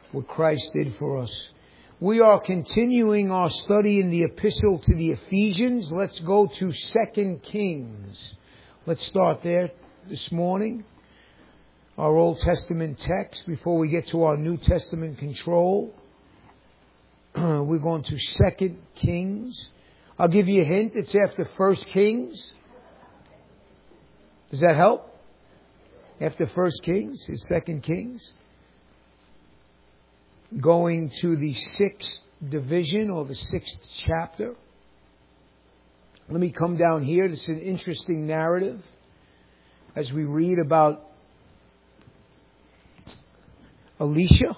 what Christ did for us. We are continuing our study in the epistle to the Ephesians. Let's go to 2 Kings. Let's start there this morning. Our Old Testament text before we get to our New Testament control. We're going to 2 Kings. I'll give you a hint. It's after 1 Kings. Does that help? After 1 Kings is 2 Kings. Going to the 6th division or the 6th chapter. Let me come down here. This is an interesting narrative as we read about Elisha.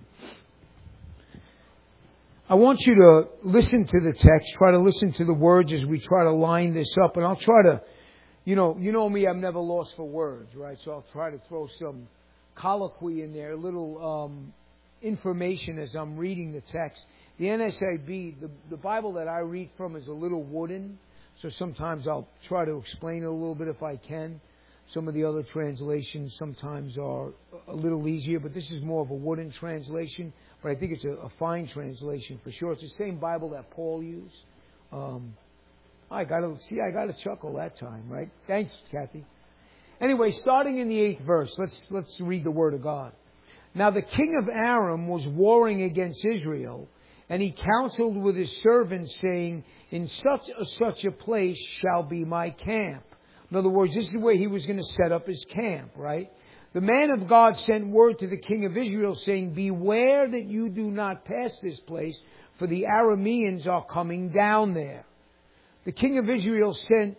I want you to listen to the text, try to listen to the words as we try to line this up. And I'll try to, you know me, I'm never lost for words, right? So I'll try to throw some colloquy in there, a little information as I'm reading the text. The NSIB, the Bible that I read from is a little wooden, so sometimes I'll try to explain it a little bit if I can. Some of the other translations sometimes are a little easier, but this is more of a wooden translation, but I think it's a fine translation for sure. It's the same Bible that Paul used. I got to chuckle that time, right? Thanks, Kathy. Anyway, starting in the 8th verse, let's read the Word of God. Now the king of Aram was warring against Israel, and he counseled with his servants, saying, in such a place shall be my camp. In other words, this is where he was going to set up his camp, right? The man of God sent word to the king of Israel, saying, beware that you do not pass this place, for the Arameans are coming down there. The king of Israel sent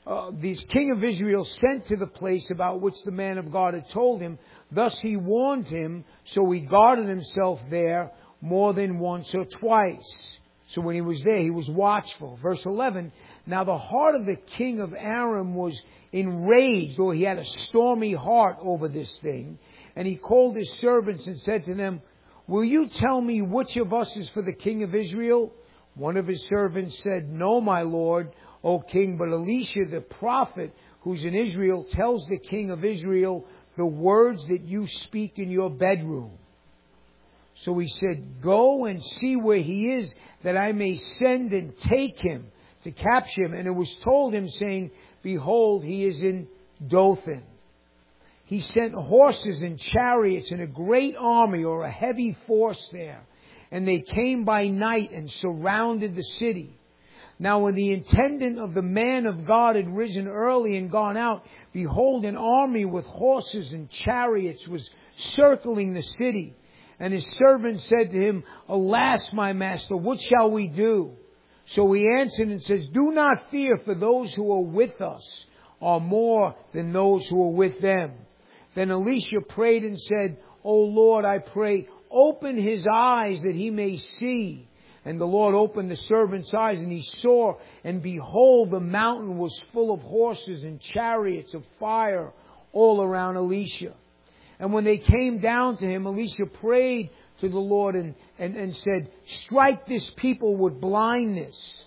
to the place about which the man of God had told him. Thus he warned him, so he guarded himself there more than once or twice. So when he was there, he was watchful. Verse 11, now the heart of the king of Aram was enraged, or he had a stormy heart over this thing. And he called his servants and said to them, will you tell me which of us is for the king of Israel? One of his servants said, no, my lord, O king, but Elisha the prophet, who's in Israel, tells the king of Israel the words that you speak in your bedroom. So he said, go and see where he is, that I may send and take him to capture him. And it was told him, saying, behold, he is in Dothan. He sent horses and chariots and a great army, or a heavy force there. And they came by night and surrounded the city. Now when the intendant of the man of God had risen early and gone out, behold, an army with horses and chariots was circling the city. And his servant said to him, alas, my master, what shall we do? So he answered and says, do not fear, for those who are with us are more than those who are with them. Then Elisha prayed and said, O Lord, I pray, open his eyes that he may see. And the Lord opened the servant's eyes, and he saw, and behold, the mountain was full of horses and chariots of fire all around Elisha. And when they came down to him, Elisha prayed to the Lord and said, strike this people with blindness,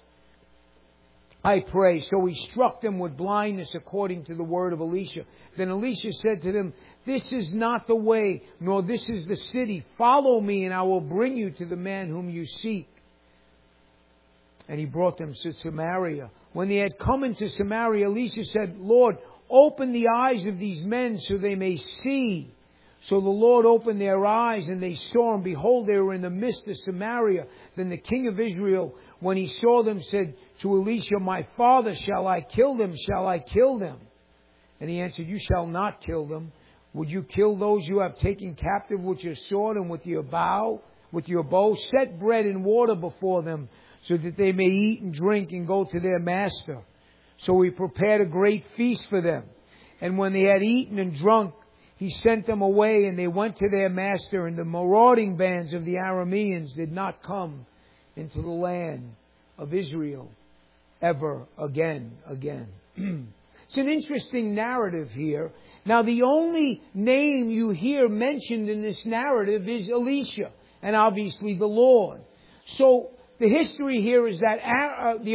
I pray. So he struck them with blindness according to the word of Elisha. Then Elisha said to them, this is not the way, nor this is the city. Follow me, and I will bring you to the man whom you seek. And he brought them to Samaria. When they had come into Samaria, Elisha said, Lord, open the eyes of these men so they may see. So the Lord opened their eyes, and they saw, and behold, they were in the midst of Samaria. Then the king of Israel, when he saw them, said to Elisha, my father, shall I kill them? Shall I kill them? And he answered, you shall not kill them. Would you kill those you have taken captive with your sword and with your bow? Set bread and water before them, so that they may eat and drink and go to their master. So he prepared a great feast for them. And when they had eaten and drunk, he sent them away, and they went to their master. And the marauding bands of the Arameans did not come into the land of Israel ever again. It's an interesting narrative here. Now, the only name you hear mentioned in this narrative is Elisha, and obviously the Lord. So the history here is that the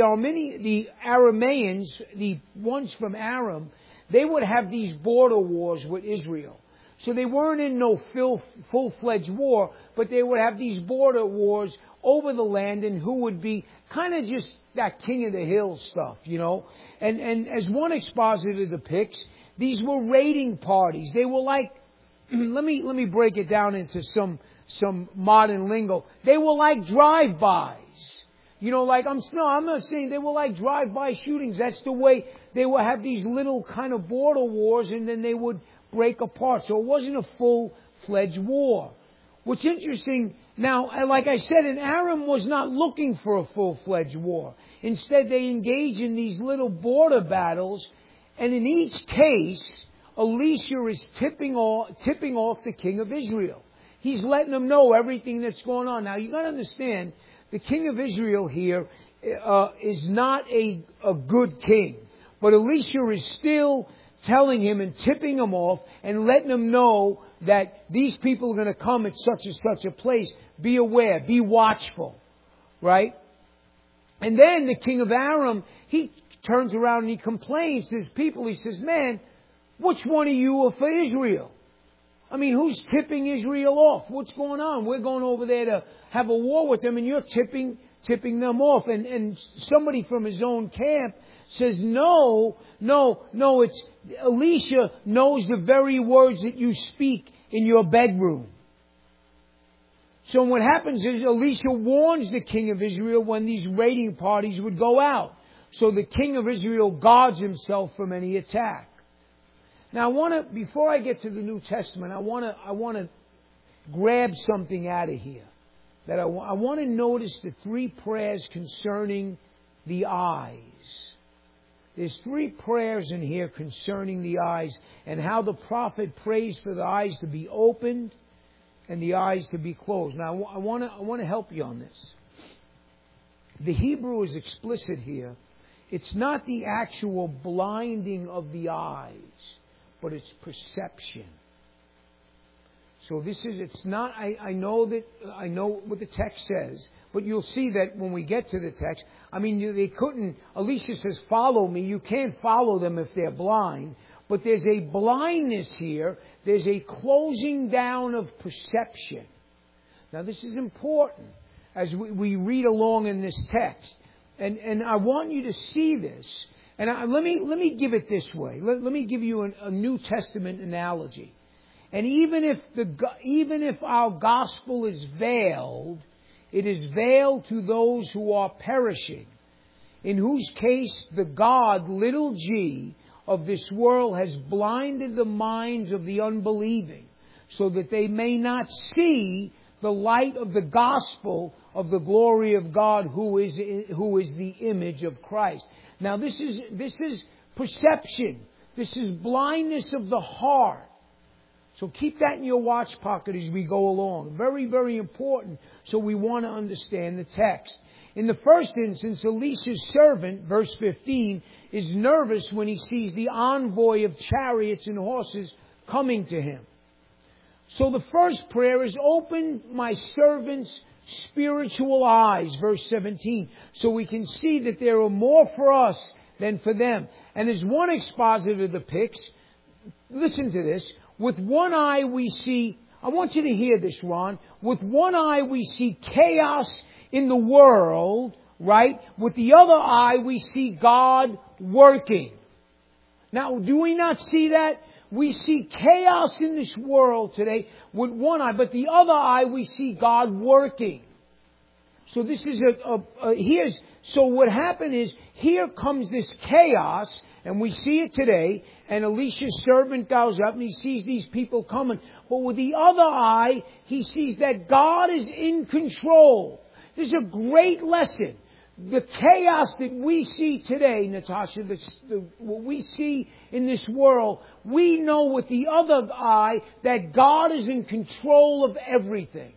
Arameans, the ones from Aram, they would have these border wars with Israel. So they weren't in no full-fledged war, but they would have these border wars over the land, and who would be kind of just that king of the hill stuff, you know. And as one expositor depicts, these were raiding parties. They were like, let me break it down into some modern lingo. They were like drive-bys. You know, like I'm not saying they were like drive-by shootings. That's the way they would have these little kind of border wars, and then they would break apart. So it wasn't a full-fledged war. What's interesting now, like I said, and Aram was not looking for a full-fledged war. Instead, they engage in these little border battles, and in each case, Elisha is tipping off the king of Israel. He's letting them know everything that's going on. Now, you got to understand, the king of Israel here is not a good king. But Elisha is still telling him and tipping him off and letting him know that these people are going to come at such and such a place. Be aware, be watchful. Right? And then the king of Aram, he turns around and he complains to his people. He says, man, which one of you are for Israel? I mean, who's tipping Israel off? What's going on? We're going over there to have a war with them, and you're tipping them off. And somebody from his own camp says, no, it's Elisha knows the very words that you speak in your bedroom. So what happens is Elisha warns the king of Israel when these raiding parties would go out. So the king of Israel guards himself from any attack. Now before I get to the New Testament, I want to grab something out of here. That I want to notice the three prayers concerning the eyes. There's three prayers in here concerning the eyes, and how the prophet prays for the eyes to be opened and the eyes to be closed. Now, I want to help you on this. The Hebrew is explicit here. It's not the actual blinding of the eyes, but it's perception. So it's not, I know what the text says, but you'll see that when we get to the text, I mean, they couldn't, Elisha says, follow me. You can't follow them if they're blind. But there's a blindness here. There's a closing down of perception. Now, this is important as we read along in this text. And I want you to see this. And let me give it this way. Let me give you a New Testament analogy. And even if our gospel is veiled, it is veiled to those who are perishing, in whose case the God, little g, of this world has blinded the minds of the unbelieving, so that they may not see the light of the gospel of the glory of God, who is the image of Christ. Now this is perception. This is blindness of the heart. So keep that in your watch pocket as we go along. Very, very important. So we want to understand the text. In the first instance, Elisha's servant, verse 15, is nervous when he sees the envoy of chariots and horses coming to him. So the first prayer is, open my servant's spiritual eyes, verse 17, so we can see that there are more for us than for them. And as one expositor depicts, listen to this, with one eye we see, I want you to hear this, Ron, with one eye we see chaos in the world, right? With the other eye we see God working. Now, do we not see that? We see chaos in this world today with one eye, but the other eye we see God working. So this is so what happened is, here comes this chaos, and we see it today, and Elisha's servant goes up and he sees these people coming. But with the other eye, he sees that God is in control. This is a great lesson. The chaos that we see today, Natasha, what we see in this world, we know with the other eye that God is in control of everything.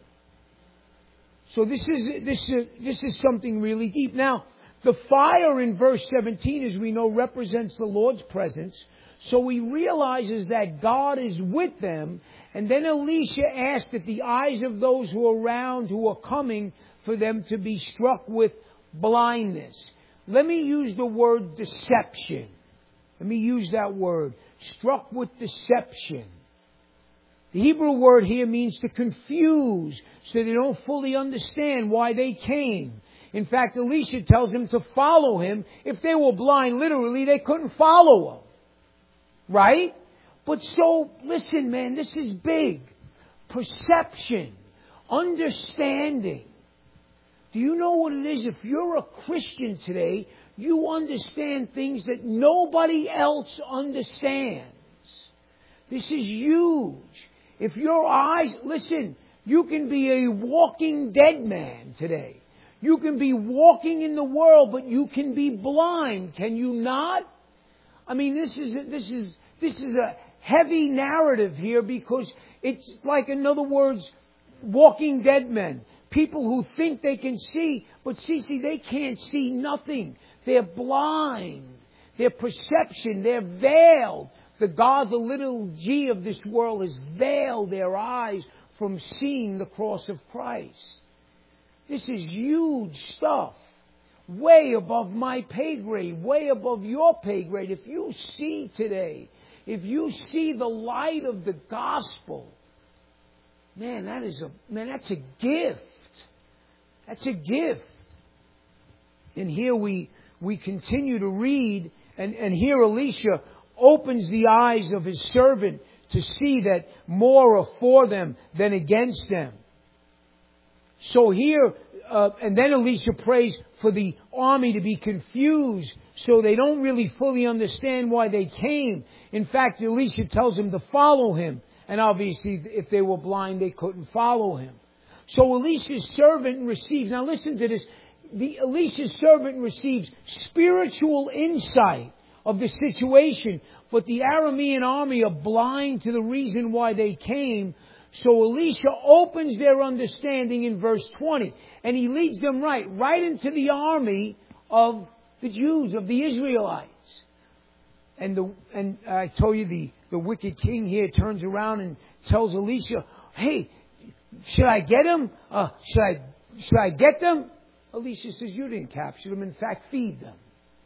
So this is something really deep. Now, the fire in verse 17, as we know, represents the Lord's presence. So he realizes that God is with them. And then Elisha asks that the eyes of those who are around, who are coming, for them to be struck with blindness. Let me use the word deception. Let me use that word. Struck with deception. The Hebrew word here means to confuse, so they don't fully understand why they came. In fact, Elisha tells them to follow him. If they were blind, literally, they couldn't follow him. Right? But so, listen, man, this is big. Perception. Understanding. Do you know what it is? If you're a Christian today, you understand things that nobody else understands. This is huge. If your eyes, listen, you can be a walking dead man today. You can be walking in the world, but you can be blind. Can you not? I mean, this is a heavy narrative here, because it's like, in other words, walking dead men. People who think they can see, but see, they can't see nothing. They're blind. Their perception, they're veiled. The little g of this world has veiled their eyes from seeing the cross of Christ. This is huge stuff. Way above my pay grade, way above your pay grade. If you see today, if you see the light of the gospel, man, that's a gift. That's a gift. And here we continue to read, and here Elisha opens the eyes of his servant to see that more are for them than against them. So here, and then Elisha prays for the army to be confused, so they don't really fully understand why they came. In fact, Elisha tells them to follow him. And obviously, if they were blind, they couldn't follow him. So Elisha's servant receives, now listen to this, Elisha's servant receives spiritual insight of the situation, but the Aramean army are blind to the reason why they came. So Elisha opens their understanding in verse 20, and he leads them right into the army of the Jews, of the Israelites. And I told you the wicked king here turns around and tells Elisha, "Hey, should I get him? Should I get them?" Elisha says, "You didn't capture them. In fact, feed them."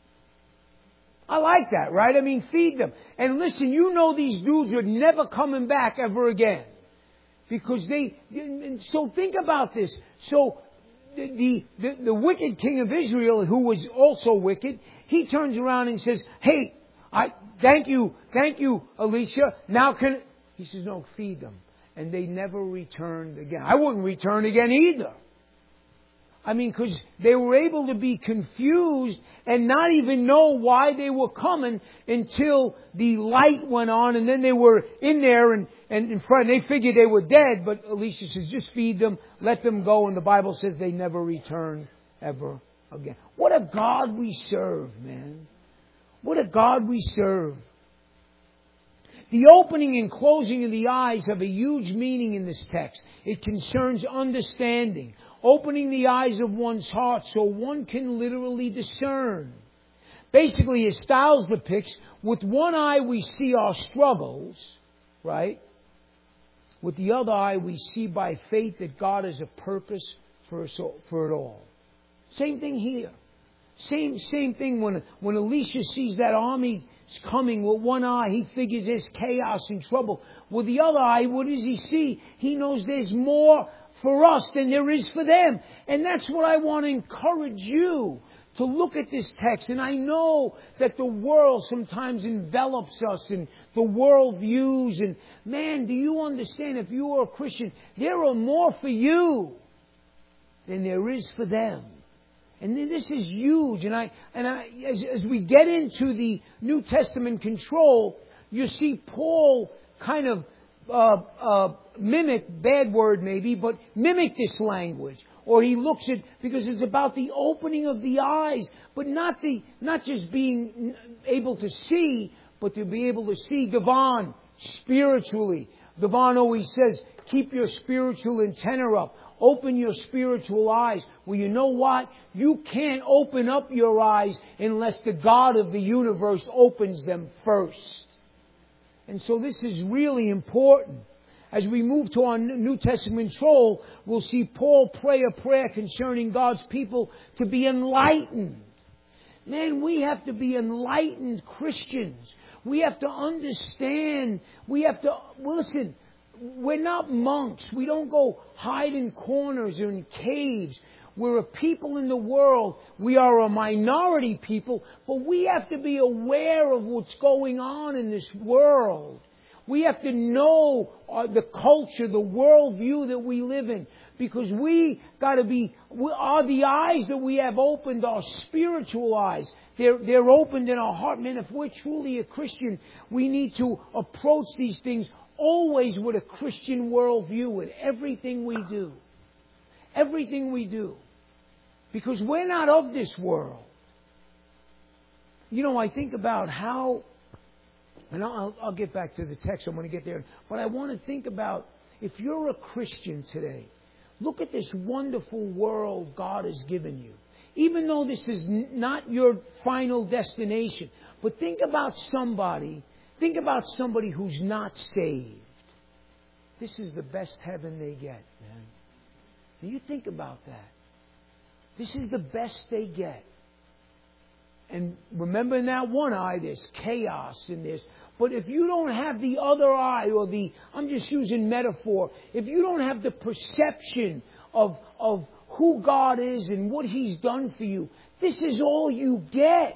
I like that, right? I mean, feed them. And listen, you know these dudes are never coming back ever again. Because so think about this. So the wicked king of Israel, who was also wicked, he turns around and says, "Hey, thank you, Elisha. Now he says, "No, feed them." And they never returned again. I wouldn't return again either. I mean, because they were able to be confused and not even know why they were coming until the light went on, and then they were in there and in front. They figured they were dead, but Elisha says, "Just feed them, let them go." And the Bible says they never returned ever again. What a God we serve, man. What a God we serve. The opening and closing of the eyes have a huge meaning in this text. It concerns understanding. Opening the eyes of one's heart so one can literally discern. Basically, as Stiles depicts, with one eye we see our struggles, right? With the other eye we see by faith that God has a purpose for it all. Same thing here. Same thing when Elisha sees that army coming with one eye, he figures there's chaos and trouble. With the other eye, what does he see? He knows there's more for us than there is for them. And that's what I want to encourage you to look at this text. And I know that the world sometimes envelops us in the world views. And man, do you understand, if you are a Christian, there are more for you than there is for them. And this is huge. And as we get into the New Testament control, you see Paul kind of mimic, bad word maybe, but mimic this language. Or he looks at, because it's about the opening of the eyes, but not just being able to see, but to be able to see Devon spiritually. Devon always says, keep your spiritual antenna up. Open your spiritual eyes. Well, you know what? You can't open up your eyes unless the God of the universe opens them first. And so this is really important. As we move to our New Testament control, we'll see Paul pray a prayer concerning God's people to be enlightened. Man, we have to be enlightened Christians. We have to understand. We have to, listen, we're not monks. We don't go hide in corners or in caves. We're a people in the world. We are a minority people, but we have to be aware of what's going on in this world. We have to know the culture, the worldview that we live in. Because the eyes that we have opened are spiritual eyes. They're opened in our heart. Man, if we're truly a Christian, we need to approach these things always with a Christian worldview in everything we do. Everything we do. Because we're not of this world. You know, I think about how, and I'll get back to the text, I'm going to get there. But I want to think about, if you're a Christian today, look at this wonderful world God has given you. Even though this is not your final destination, but think about somebody who's not saved. This is the best heaven they get, man. Do you think about that? This is the best they get. And remember, in that one eye, there's chaos in this. But if you don't have the other eye, or I'm just using metaphor, if you don't have the perception of who God is and what He's done for you, this is all you get.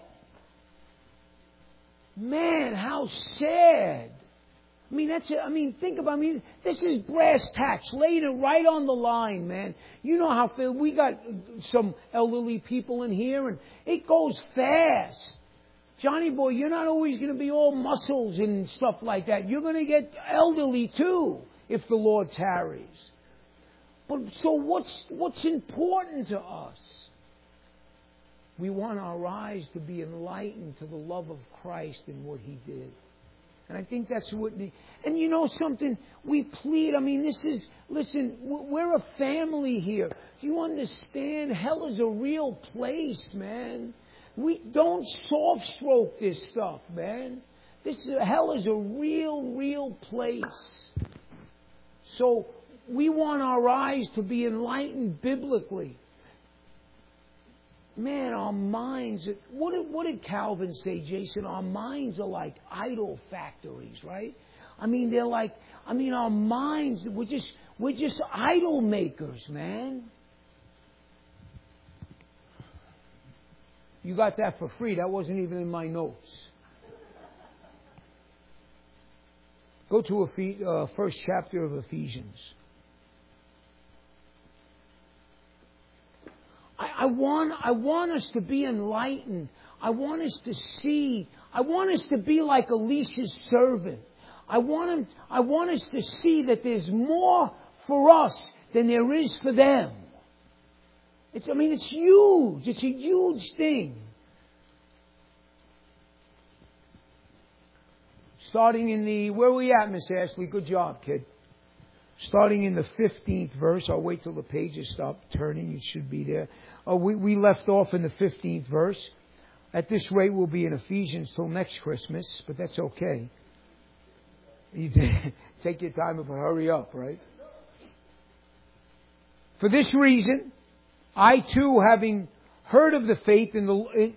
Man, how sad. Think about it. This is brass tacks, laying it right on the line, man. You know how we got some elderly people in here, and it goes fast. Johnny boy, you're not always going to be all muscles and stuff like that. You're going to get elderly too, if the Lord tarries. But so what's important to us? We want our eyes to be enlightened to the love of Christ and what He did. And I think that's what... And you know something? We plead... Listen, we're a family here. Do you understand? Hell is a real place, man. We don't soft-stroke this stuff, man. Hell is a real place. So we want our eyes to be enlightened biblically. Man, our minds... What did Calvin say, Jason? Our minds are like idol factories, right? They're like... our minds... We're just idol makers, man. You got that for free. That wasn't even in my notes. Go to first chapter of Ephesians. I want us to be enlightened. I want us to see. I want us to be like Elisha's servant. I want us to see that there's more for us than there is for them. It's huge. It's a huge thing. Starting in where are we at, Miss Ashley? Good job, kid. Starting in the 15th verse. I'll wait till the pages stop turning. You should be there. We left off in the 15th verse. At this rate, we'll be in Ephesians till next Christmas, but that's okay. You take your time and hurry up, right? For this reason, I too, having heard of the faith in the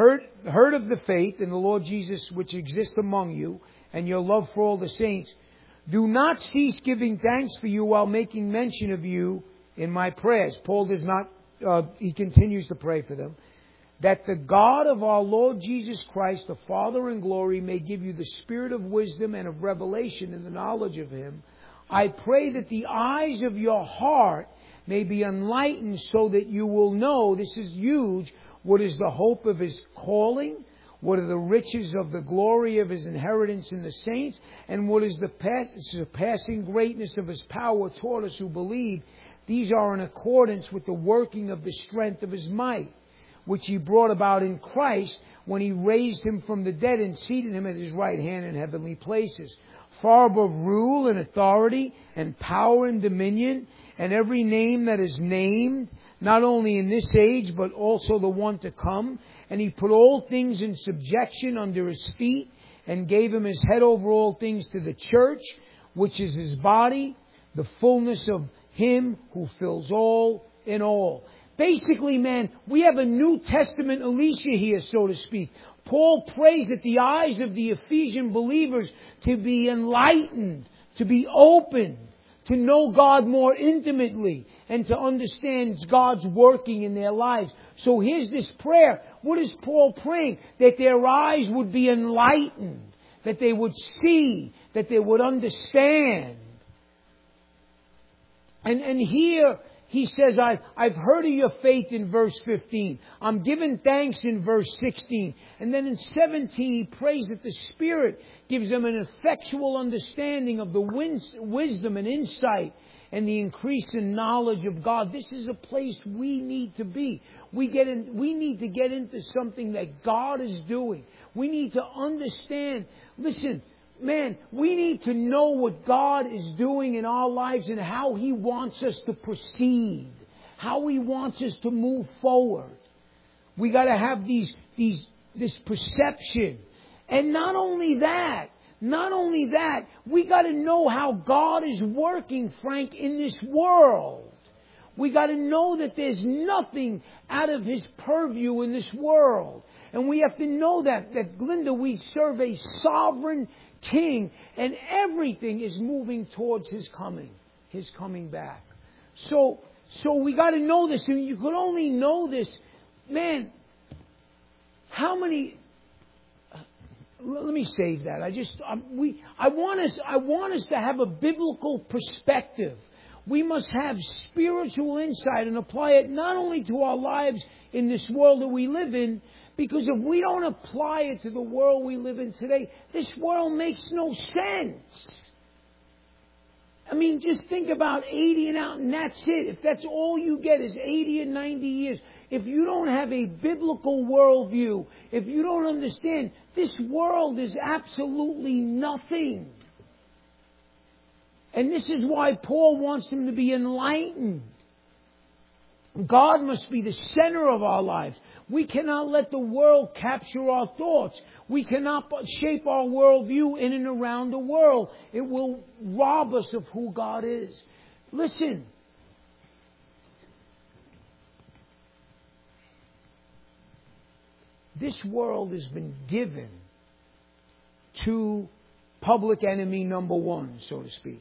Lord Jesus which exists among you, and your love for all the saints, do not cease giving thanks for you while making mention of you in my prayers. Paul does not, he continues to pray for them. That the God of our Lord Jesus Christ, the Father in glory, may give you the spirit of wisdom and of revelation in the knowledge of Him. I pray that the eyes of your heart may be enlightened so that you will know, this is huge, what is the hope of His calling, what are the riches of the glory of His inheritance in the saints, and what is the surpassing greatness of His power toward us who believe. These are in accordance with the working of the strength of His might, which He brought about in Christ when He raised Him from the dead and seated Him at His right hand in heavenly places, far above rule and authority and power and dominion, and every name that is named, not only in this age, but also the one to come. And He put all things in subjection under His feet, and gave Him His head over all things to the church, which is His body, the fullness of Him who fills all in all. Basically, man, we have a New Testament Elisha here, so to speak. Paul prays that the eyes of the Ephesian believers to be enlightened to be open, to know God more intimately, and to understand God's working in their lives. So here's this prayer. What is Paul praying? That their eyes would be enlightened, that they would see, that they would understand. And here he says, I've heard of your faith in verse 15. I'm giving thanks in verse 16. And then in 17 he prays that the Spirit gives them an effectual understanding of the wisdom and insight and the increase in knowledge of God. This is a place we need to be. We need to get into something that God is doing. We need to understand. Listen, man, we need to know what God is doing in our lives and how He wants us to proceed, how He wants us to move forward. We got to have this perception. And not only that, we got to know how God is working, Frank, in this world. We got to know that there's nothing out of His purview in this world. And we have to know that Glenda, we serve a sovereign King, and everything is moving towards His coming back. So we got to know this, and you could only know this, man. How many? Let me save that. I want us to have a biblical perspective. We must have spiritual insight and apply it not only to our lives in this world that we live in. Because if we don't apply it to the world we live in today, this world makes no sense. I mean, just think about 80 and out, and that's it. If that's all you get is 80 and 90 years, if you don't have a biblical worldview, if you don't understand, this world is absolutely nothing. And this is why Paul wants them to be enlightened. God must be the center of our lives. We cannot let the world capture our thoughts. We cannot shape our worldview in and around the world. It will rob us of who God is. Listen. This world has been given to public enemy number one, so to speak.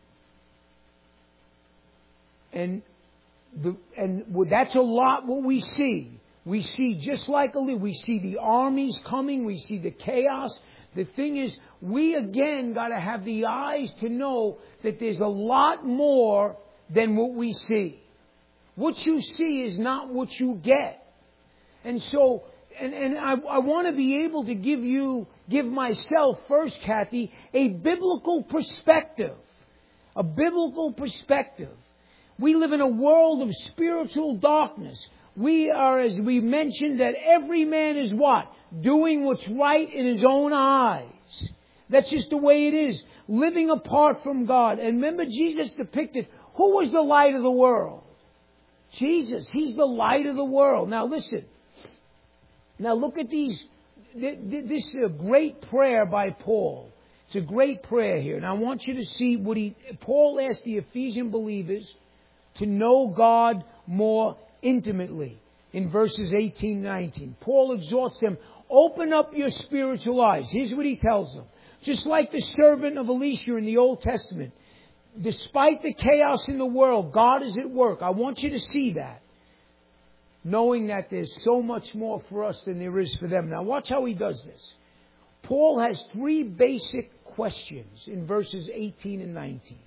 And that's a lot what we see. We see, just like we see the armies coming, we see the chaos. The thing is, we again got to have the eyes to know that there's a lot more than what we see. What you see is not what you get. And so, and I want to be able to give myself first, Kathy, a biblical perspective. A biblical perspective. We live in a world of spiritual darkness. We are, as we mentioned, that every man is what? Doing what's right in his own eyes. That's just the way it is. Living apart from God. And remember, Jesus depicted, who was the light of the world? Jesus. He's the light of the world. Now listen. Now look at these. This is a great prayer by Paul. It's a great prayer here. And I want you to see what Paul asked the Ephesian believers to know God more intimately in verses 18 and 19. Paul exhorts them, open up your spiritual eyes. Here's what he tells them. Just like the servant of Elisha in the Old Testament, despite the chaos in the world, God is at work. I want you to see that. Knowing that there's so much more for us than there is for them. Now watch how he does this. Paul has three basic questions in verses 18 and 19.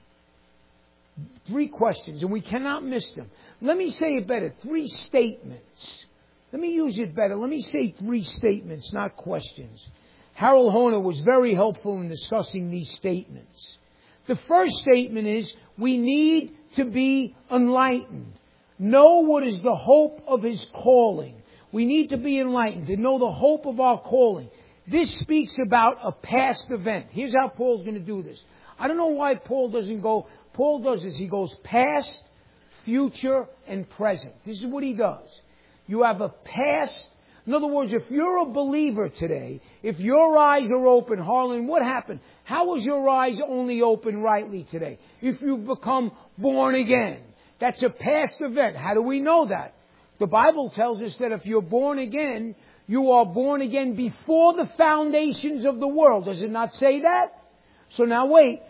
Three questions, and we cannot miss them. Let me say it better. Three statements. Let me use it better. Let me say three statements, not questions. Harold Hohner was very helpful in discussing these statements. The first statement is, we need to be enlightened. Know what is the hope of His calling. We need to be enlightened, to know the hope of our calling. This speaks about a past event. Here's how Paul's going to do this. I don't know why Paul doesn't go... Paul does this. He goes past, future, and present. This is what he does. You have a past. In other words, if you're a believer today, if your eyes are open, Harlan, what happened? How was your eyes only open rightly today? If you've become born again. That's a past event. How do we know that? The Bible tells us that if you're born again, you are born again before the foundations of the world. Does it not say that? So now wait.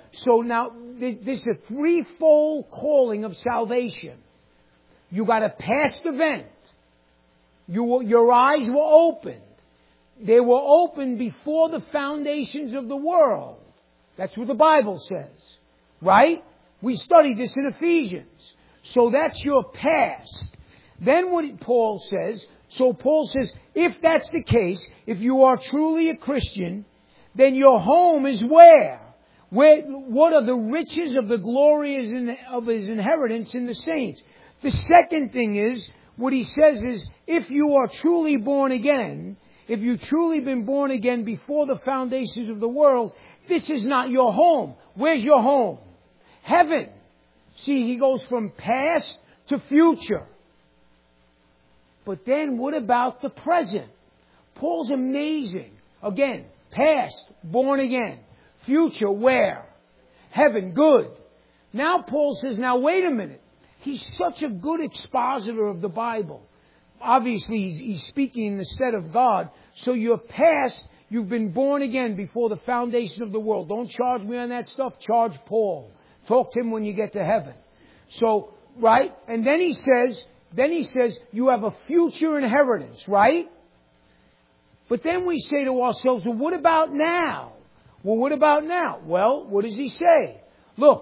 So now, this is a threefold calling of salvation. You got a past event. Your eyes were opened. They were opened before the foundations of the world. That's what the Bible says. Right? We studied this in Ephesians. So that's your past. Then what Paul says, if that's the case, if you are truly a Christian, then your home is where? What are the riches of the glory of His inheritance in the saints? The second thing is, what he says is, if you are truly born again, if you've truly been born again before the foundations of the world, this is not your home. Where's your home? Heaven. See, he goes from past to future. But then what about the present? Paul's amazing. Again, past, born again. Future, where? Heaven, good. Now Paul says, now wait a minute. He's such a good expositor of the Bible. Obviously, he's speaking in the stead of God. So your past, you've been born again before the foundation of the world. Don't charge me on that stuff. Charge Paul. Talk to him when you get to heaven. So, right? And then he says, you have a future inheritance, right? But then we say to ourselves, well, what about now? Well, what about now? Well, what does he say? Look.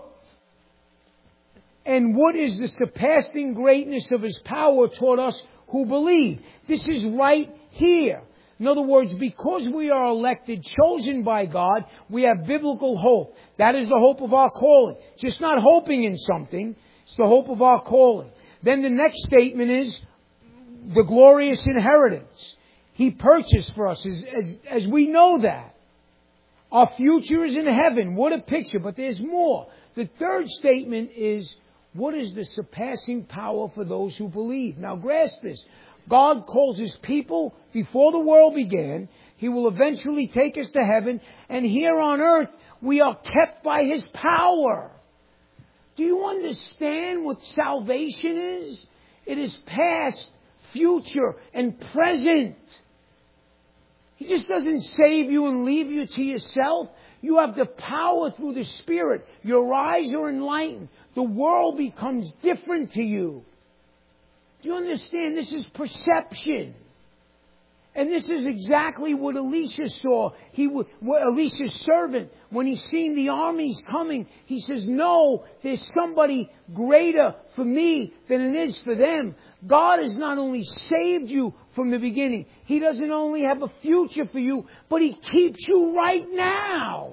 And what is the surpassing greatness of His power toward us who believe? This is right here. In other words, because we are elected, chosen by God, we have biblical hope. That is the hope of our calling. Just not hoping in something. It's the hope of our calling. Then the next statement is the glorious inheritance. He purchased for us, as we know that. Our future is in heaven. What a picture. But there's more. The third statement is, what is the surpassing power for those who believe? Now grasp this. God calls His people before the world began. He will eventually take us to heaven. And here on earth, we are kept by His power. Do you understand what salvation is? It is past, future, and present. He just doesn't save you and leave you to yourself. You have the power through the Spirit. Your eyes are enlightened. The world becomes different to you. Do you understand? This is perception. And this is exactly what Elisha saw. Elisha's servant, when he seen the armies coming, he says, no, there's somebody greater for me than it is for them. God has not only saved you from the beginning, He doesn't only have a future for you, but He keeps you right now.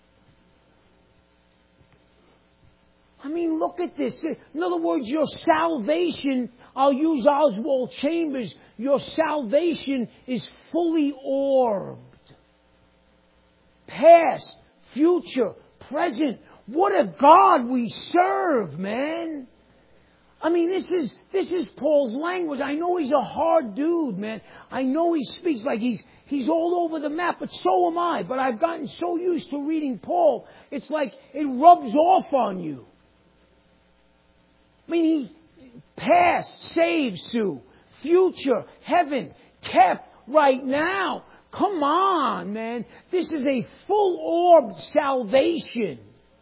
I mean, look at this. In other words, your salvation, I'll use Oswald Chambers, your salvation is fully orbed. Past, future, present. What a God we serve, man. I mean, this is Paul's language. I know he's a hard dude, man. I know he speaks like he's all over the map, but so am I. But I've gotten so used to reading Paul, it's like it rubs off on you. I mean, he past saves to, future, heaven, kept right now. Come on, man. This is a full-orbed salvation.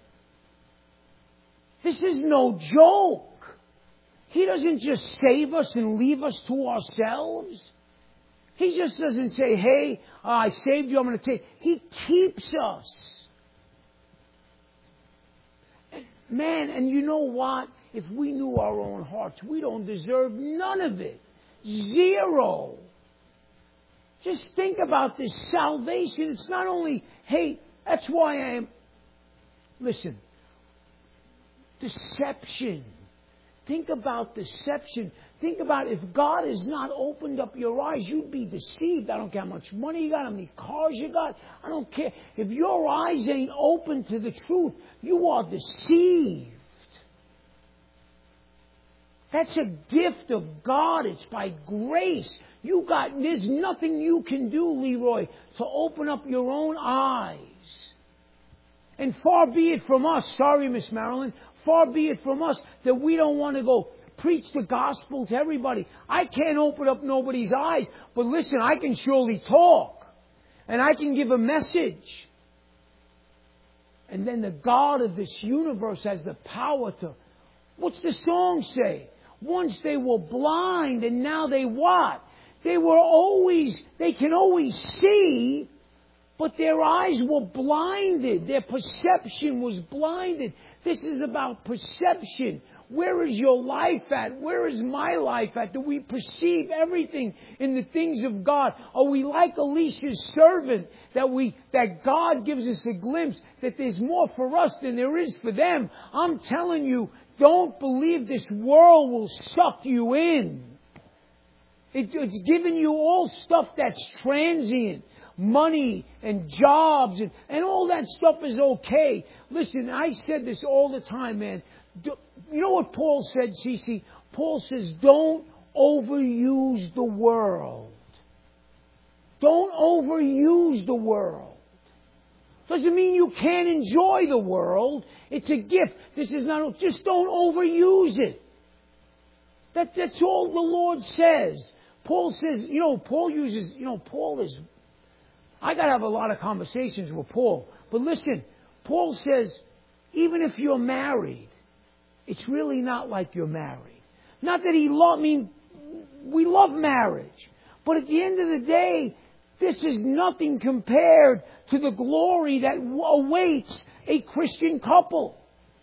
This is no joke. He doesn't just save us and leave us to ourselves. He just doesn't say, hey, I saved you, I'm going to take. He keeps us. Man, and you know what? If we knew our own hearts, we don't deserve none of it. Zero. Just think about this salvation. It's not only, hey, that's why I am. Listen. Deception. Think about deception. Think about if God has not opened up your eyes, you'd be deceived. I don't care how much money you got, how many cars you got. I don't care. If your eyes ain't open to the truth, you are deceived. That's a gift of God. It's by grace. There's nothing you can do, Leroy, to open up your own eyes. And far be it from us, sorry, Miss Marilyn, far be it from us that we don't want to go preach the gospel to everybody. I can't open up nobody's eyes, but listen, I can surely talk. And I can give a message. And then the God of this universe has the power to, what's the song say? Once they were blind and now they what? They can always see, but their eyes were blinded. Their perception was blinded. This is about perception. Where is your life at? Where is my life at? Do we perceive everything in the things of God? Are we like Elisha's servant that God gives us a glimpse that there's more for us than there is for them? I'm telling you, don't believe this world will suck you in. It's giving you all stuff that's transient. Money and jobs and all that stuff is okay. Listen, I said this all the time, man. You know what Paul said, Cece? Paul says, don't overuse the world. Don't overuse the world. Doesn't mean you can't enjoy the world. It's a gift. This is not, just don't overuse it. That's all the Lord says. Paul says, Paul is, I got to have a lot of conversations with Paul. But listen, Paul says, even if you're married, it's really not like you're married. Not that we love marriage. But at the end of the day, this is nothing compared to the glory that awaits a Christian couple.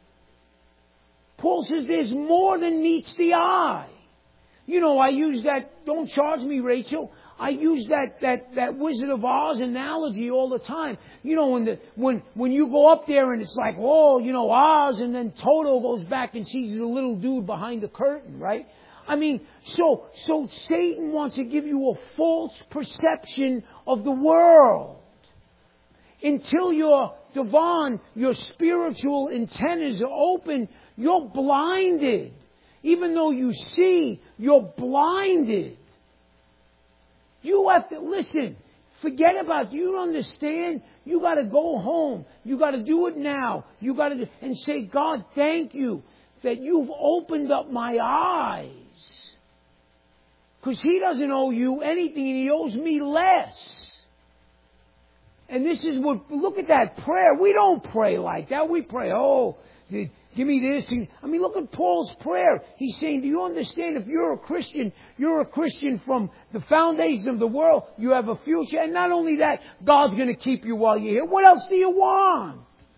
Paul says there's more than meets the eye. I use that, don't charge me, Rachel. I use that Wizard of Oz analogy all the time. When you go up there and it's like, Oz, and then Toto goes back and sees the little dude behind the curtain, right? I mean, so Satan wants to give you a false perception of the world. Until your spiritual antennas are open, you're blinded. Even though you see, you're blinded. You have to, listen, forget about it. You understand? You got to go home. You got to do it now. You got to, and say, God, thank you that you've opened up my eyes. Because He doesn't owe you anything and He owes me less. And this is look at that prayer. We don't pray like that. We pray, give me this. Look at Paul's prayer. He's saying, do you understand if you're a Christian from the foundation of the world, you have a future. And not only that, God's going to keep you while you're here. What else do you want?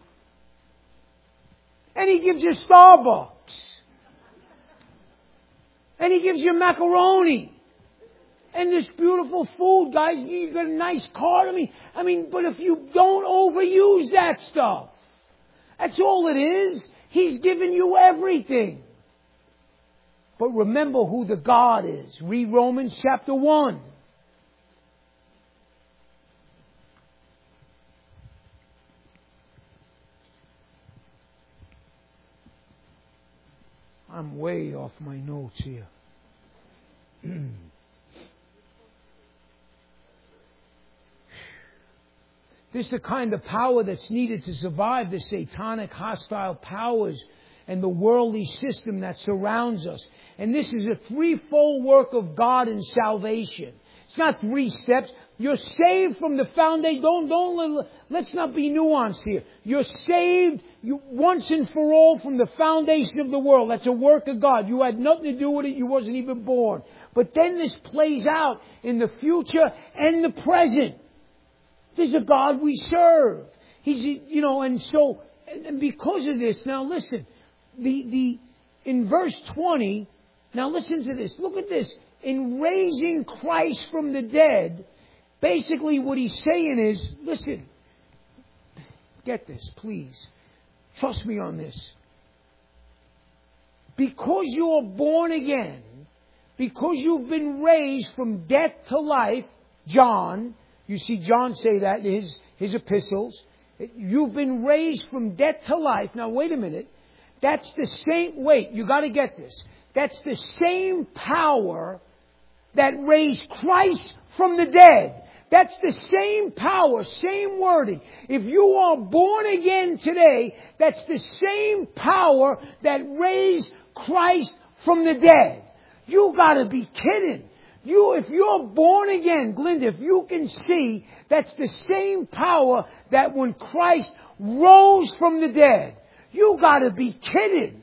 And He gives you Starbucks. And He gives you macaroni. And this beautiful food, guys. You got a nice car. But if you don't overuse that stuff, that's all it is. He's given you everything. But remember who the God is. Read Romans chapter 1. I'm way off my notes here. This is the kind of power that's needed to survive the satanic hostile powers and the worldly system that surrounds us. And this is a threefold work of God in salvation. It's not 3 steps. You're saved from the foundation. Let's not be nuanced here. You're saved once and for all from the foundation of the world. That's a work of God. You had nothing to do with it. You wasn't even born. But then this plays out in the future and the present. There's a God we serve. And because of this, now listen, in verse 20, now listen to this. Look at this. In raising Christ from the dead, basically what he's saying is, listen, get this, please. Trust me on this. Because you're born again, because you've been raised from death to life, John, you see John say that in his epistles. You've been raised from death to life. Now wait a minute. That's the same, you got to get this. That's the same power that raised Christ from the dead. That's the same power, same wording. If you are born again today, that's the same power that raised Christ from the dead. You got to be kidding. If you're born again, Glenda, if you can see, that's the same power that when Christ rose from the dead. You gotta be kidding.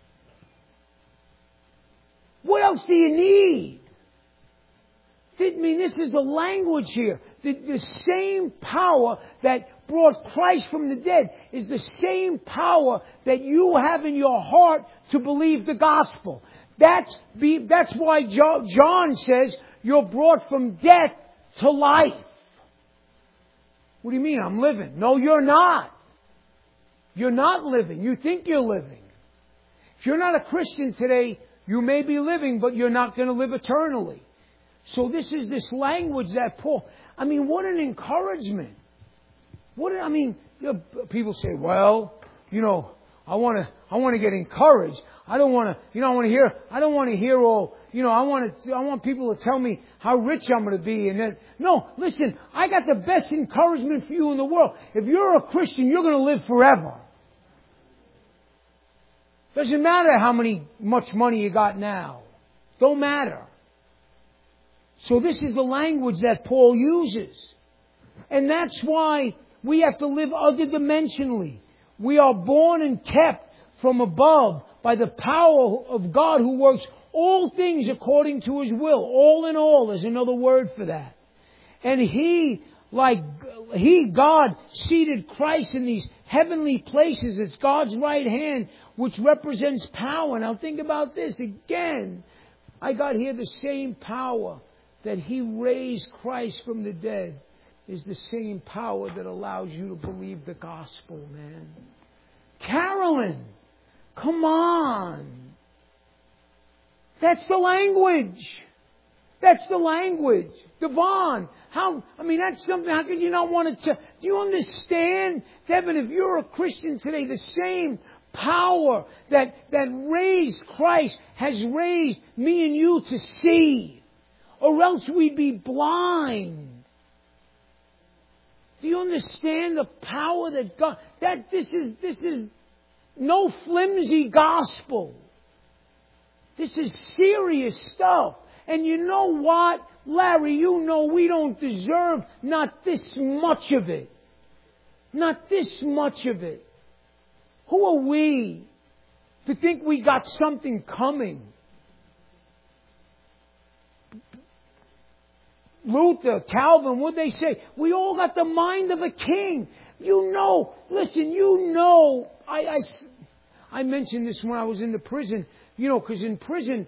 What else do you need? I mean, this is the language here. The same power that brought Christ from the dead is the same power that you have in your heart to believe the gospel. That's why John says you're brought from death to life. What do you mean? I'm living. No, you're not. You're not living. You think you're living. If you're not a Christian today, you may be living, but you're not going to live eternally. So this is this language that Paul, I mean, what an encouragement. People say, well, I want to get encouraged. I don't want to hear all, I want people to tell me how rich I'm going to be. And then, no, listen, I got the best encouragement for you in the world. If you're a Christian, you're going to live forever. Doesn't matter how much money you got now. Don't matter. So this is the language that Paul uses. And that's why we have to live other dimensionally. We are born and kept from above by the power of God who works all things according to His will. All in all is another word for that. And God, seated Christ in these heavenly places. It's God's right hand, which represents power. Now think about this again. I got here the same power that He raised Christ from the dead is the same power that allows you to believe the gospel, man. Carolyn, come on. That's the language. That's the language. Devon, that's something, how could you not want to, do you understand? Devin, if you're a Christian today, the same power that raised Christ has raised me and you to see. Or else we'd be blind. Do you understand the power that God, this is no flimsy gospel. This is serious stuff. And you know what, Larry, we don't deserve not this much of it. Not this much of it. Who are we to think we got something coming? Luther, Calvin, what'd they say? We all got the mind of a king. I mentioned this when I was in the prison, because in prison,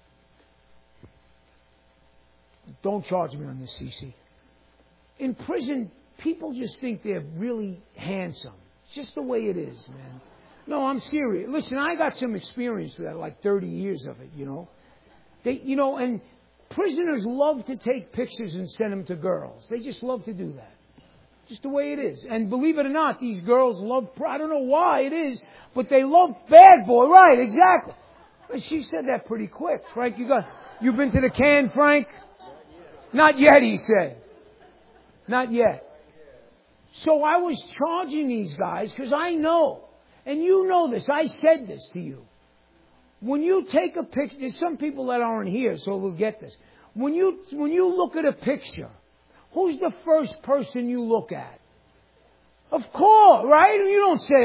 don't charge me on this, CC. In prison, people just think they're really handsome. It's just the way it is, man. No, I'm serious. Listen, I got some experience with that, like 30 years of it, and prisoners love to take pictures and send them to girls. They just love to do that. Just the way it is. And believe it or not, these girls love, I don't know why it is, but they love bad boy. Right, exactly. But she said that pretty quick. Frank, you been to the can, Frank? Not yet, he said. Not yet. So I was charging these guys because I know, and you know this, I said this to you. When you take a picture, there's some people that aren't here, so we'll get this. When you look at a picture, who's the first person you look at? Of course, right? You don't say,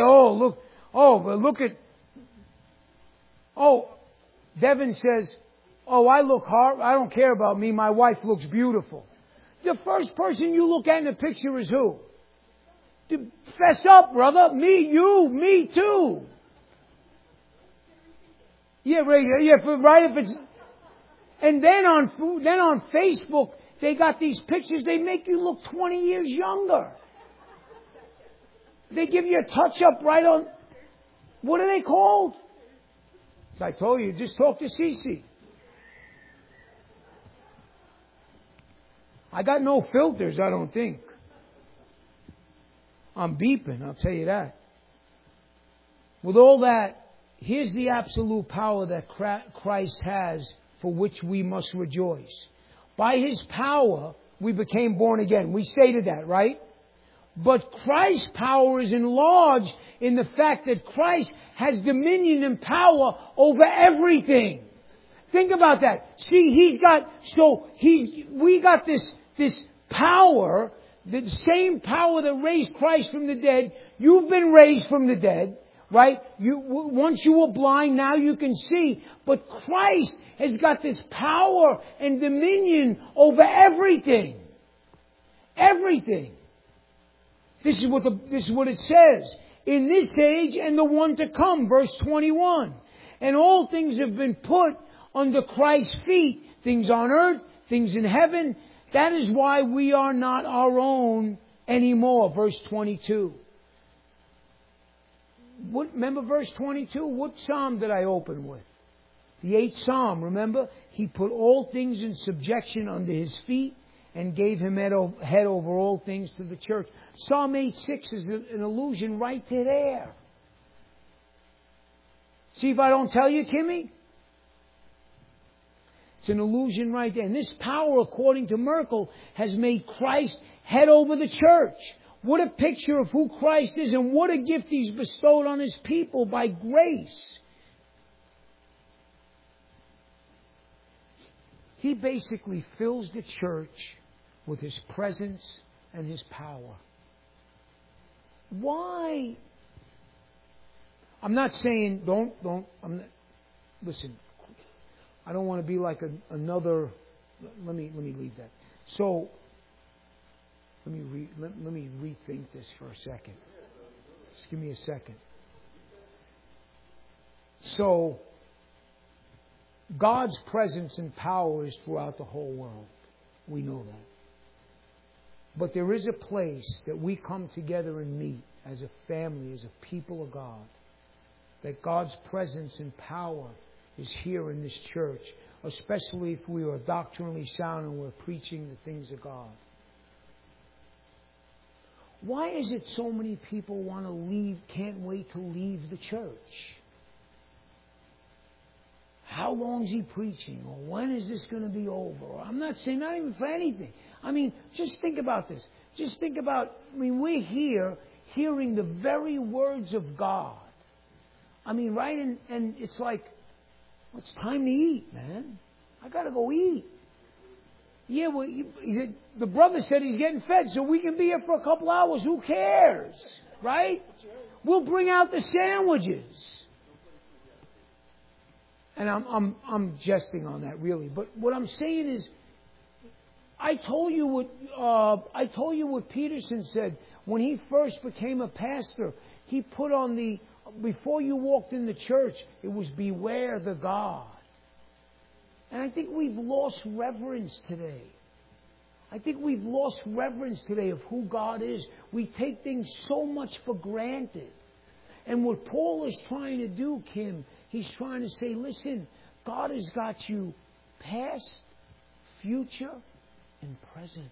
Devin says, I look hard, I don't care about me, my wife looks beautiful. The first person you look at in the picture is who? Fess up, brother. Me, you, me too. Yeah, right. Yeah, right. If it's, and then on Facebook, they got these pictures. They make you look 20 years younger. They give you a touch up right on. What are they called? I told you, just talk to Cece. I got no filters, I don't think. I'm beeping, I'll tell you that. With all that, here's the absolute power that Christ has for which we must rejoice. By His power, we became born again. We stated that, right? But Christ's power is enlarged in the fact that Christ has dominion and power over everything. Think about that. See, we got this power the same power that raised Christ from the dead, you've been raised from the dead, right? Once you were blind, now you can see. But Christ has got this power and dominion over everything. Everything. This is what it says. In this age and the one to come, verse 21. And all things have been put under Christ's feet. Things on earth, things in heaven. That is why we are not our own anymore. Verse 22. Remember verse 22? What psalm did I open with? The 8th Psalm, remember? He put all things in subjection under His feet and gave Him head over all things to the church. Psalm 8:6 is an allusion right to there. See if I don't tell you, Kimmy? It's an illusion right there. And this power, according to Merkel, has made Christ head over the church. What a picture of who Christ is and what a gift He's bestowed on His people by grace. He basically fills the church with His presence and His power. Why? I'm not saying listen. I don't want to be like another. Let me leave that. So let me rethink this for a second. Just give me a second. So God's presence and power is throughout the whole world. We know that. But there is a place that we come together and meet as a family, as a people of God. That God's presence and power is here in this church, especially if we are doctrinally sound and we're preaching the things of God. Why is it so many people want to leave, can't wait to leave the church? How long is he preaching? Or when is this going to be over? Or I'm not saying not even for anything. I mean, just think about this. Just think about, we're here hearing the very words of God. Right? And it's like, it's time to eat, man. I got to go eat. Yeah, well, the brother said he's getting fed, so we can be here for a couple hours. Who cares? Right? We'll bring out the sandwiches. And I'm jesting on that, really. But what I'm saying is, I told you what Peterson said when he first became a pastor. He put on before you walked in the church, it was beware the God. And I think we've lost reverence today. I think we've lost reverence today of who God is. We take things so much for granted. And what Paul is trying to do, Kim, he's trying to say, listen, God has got you past, future, and present.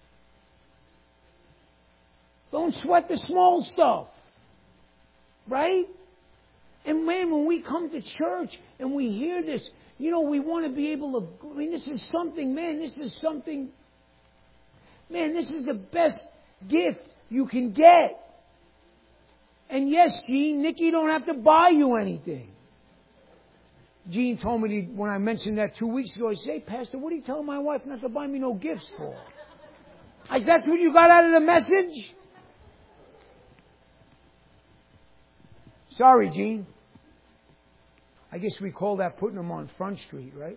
Don't sweat the small stuff. Right? And man, when we come to church and we hear this, we want to be able to, this is something, this is the best gift you can get. And yes, Gene, Nikki don't have to buy you anything. Gene told me when I mentioned that 2 weeks ago, he said, hey, Pastor, what are you telling my wife not to buy me no gifts for? I said, that's what you got out of the message? Sorry, Gene. I guess we call that putting them on Front Street, right?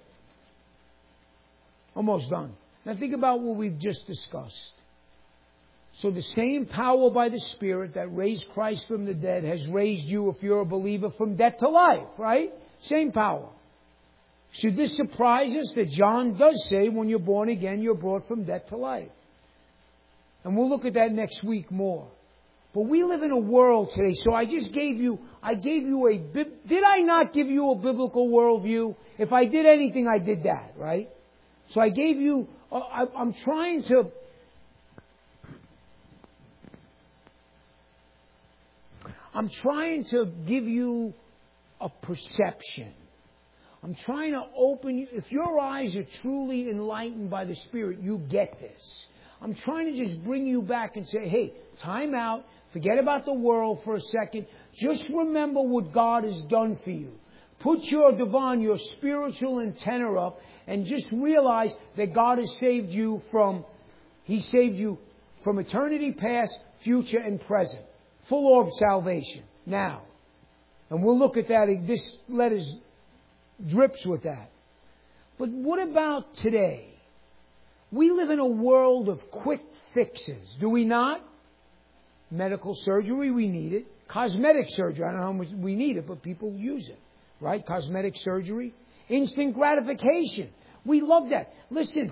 Almost done. Now think about what we've just discussed. So the same power by the Spirit that raised Christ from the dead has raised you, if you're a believer, from death to life, right? Same power. Should this surprise us that John does say when you're born again, you're brought from death to life? And we'll look at that next week more. But we live in a world today, so I gave you did I not give you a biblical worldview? If I did anything, I did that, right? So I gave you, I'm trying to give you a perception. I'm trying to open you. If your eyes are truly enlightened by the Spirit, you get this. I'm trying to just bring you back and say, hey, time out. Forget about the world for a second. Just remember what God has done for you. Put your spiritual antenna up and just realize that God has saved you from eternity past, future, and present. Full orb salvation. Now. And we'll look at that. This letter drips with that. But what about today? We live in a world of quick fixes. Do we not? Medical surgery, we need it. Cosmetic surgery, I don't know how much we need it, but people use it. Right? Cosmetic surgery. Instant gratification. We love that. Listen,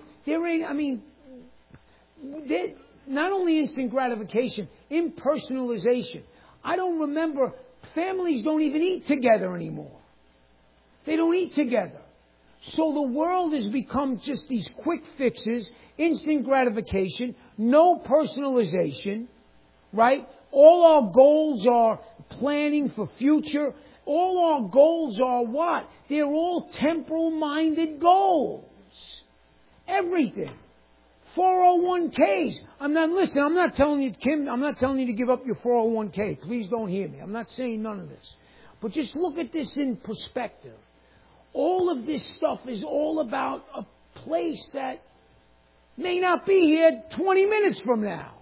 not only instant gratification, impersonalization. I don't remember, families don't even eat together anymore. They don't eat together. So the world has become just these quick fixes, instant gratification, no personalization, right? All our goals are planning for future. All our goals are what? They're all temporal-minded goals. Everything. 401ks. I'm not telling you, Kim, I'm not telling you to give up your 401k. Please don't hear me. I'm not saying none of this. But just look at this in perspective. All of this stuff is all about a place that may not be here 20 minutes from now.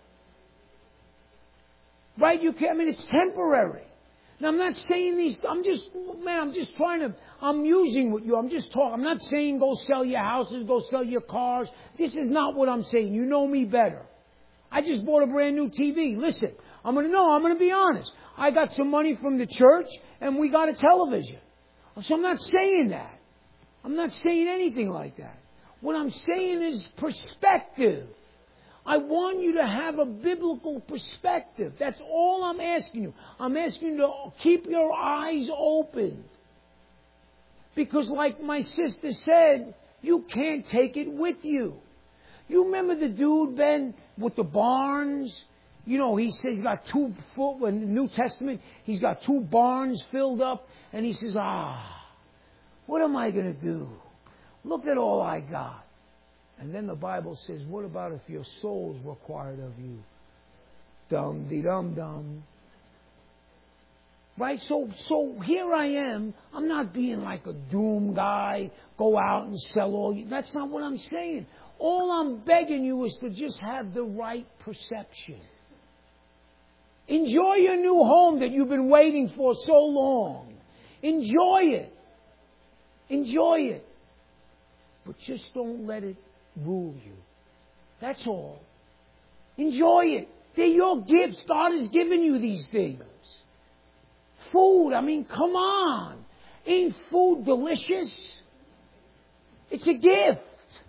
Right? It's temporary. Now, I'm not saying these, I'm just musing with you. I'm just talking. I'm not saying go sell your houses, go sell your cars. This is not what I'm saying. You know me better. I just bought a brand new TV. Listen, I'm going to be honest. I got some money from the church and we got a television. So I'm not saying that. I'm not saying anything like that. What I'm saying is perspective. I want you to have a biblical perspective. That's all I'm asking you. I'm asking you to keep your eyes open. Because like my sister said, you can't take it with you. You remember the dude, Ben, with the barns? You know, he says he's got in the New Testament, he's got 2 barns filled up. And he says, what am I going to do? Look at all I got. And then the Bible says, what about if your soul's required of you? Dum-de-dum-dum. Right? So here I am. I'm not being like a doom guy, go out and sell all. That's not what I'm saying. All I'm begging you is to just have the right perception. Enjoy your new home that you've been waiting for so long. Enjoy it. Enjoy it. But just don't let it rule you. That's all. Enjoy it. They're your gifts. God has given you these things. Food, come on. Ain't food delicious? It's a gift.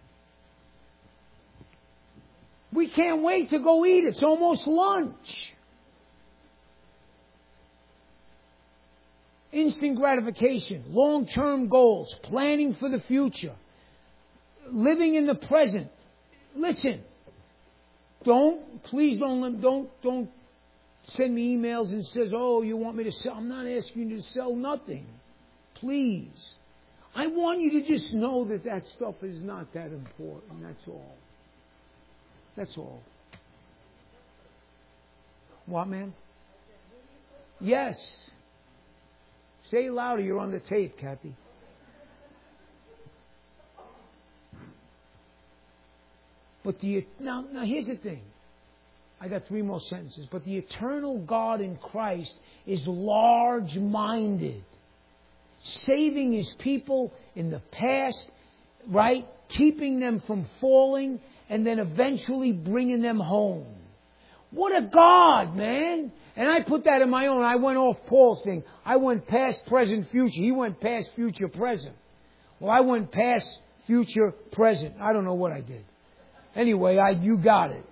We can't wait to go eat. It's almost lunch. Instant gratification, long-term goals, planning for the future, living in the present. Listen, please don't send me emails and says, oh, you want me to sell. I'm not asking you to sell nothing. Please. I want you to just know that stuff is not that important. That's all. That's all. What, man? Yes. Say louder, you're on the tape, Kathy. But now here's the thing. I got 3 more sentences. But the eternal God in Christ is large-minded, saving His people in the past, right? Keeping them from falling, and then eventually bringing them home. What a God, man! And I put that in my own. I went off Paul's thing. I went past, present, future. He went past, future, present. Well, I went past, future, present. I don't know what I did. Anyway, you got it.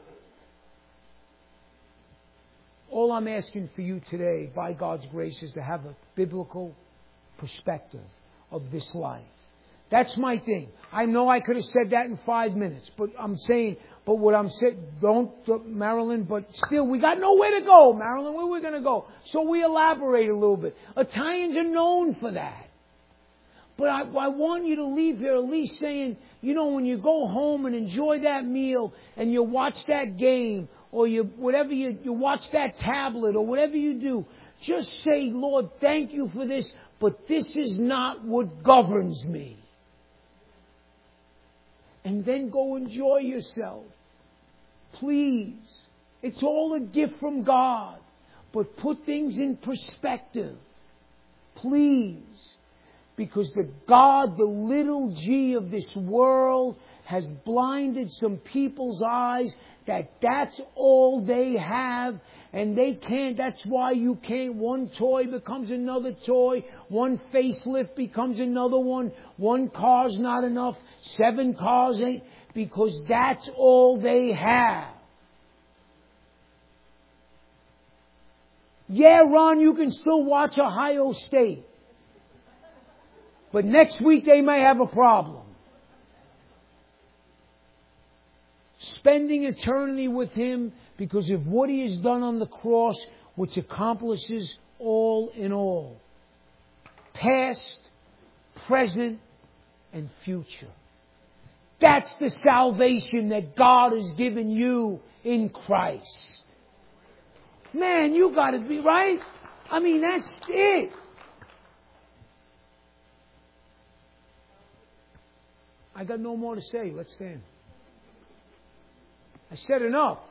All I'm asking for you today, by God's grace, is to have a biblical perspective of this life. That's my thing. I know I could have said that in 5 minutes, but what I'm saying, Marilyn, but still, we got nowhere to go, Marilyn. Where are we going to go? So we elaborate a little bit. Italians are known for that. But I want you to leave here at least saying, when you go home and enjoy that meal and you watch that game or you watch that tablet or whatever you do, just say, Lord, thank you for this, but this is not what governs me. And then go enjoy yourself. Please. It's all a gift from God. But put things in perspective. Please. Because the God, the little g of this world, has blinded some people's eyes that that's all they have, and they can't. That's why you can't. One toy becomes another toy. One facelift becomes another one. One car's not enough. 7 cars ain't. Because that's all they have. Yeah, Ron, you can still watch Ohio State. But next week they may have a problem. Spending eternity with Him because of what He has done on the cross, which accomplishes all in all. Past, present, and future. That's the salvation that God has given you in Christ. Man, you got to be right. I mean, that's it. I got no more to say. Let's stand. I said enough.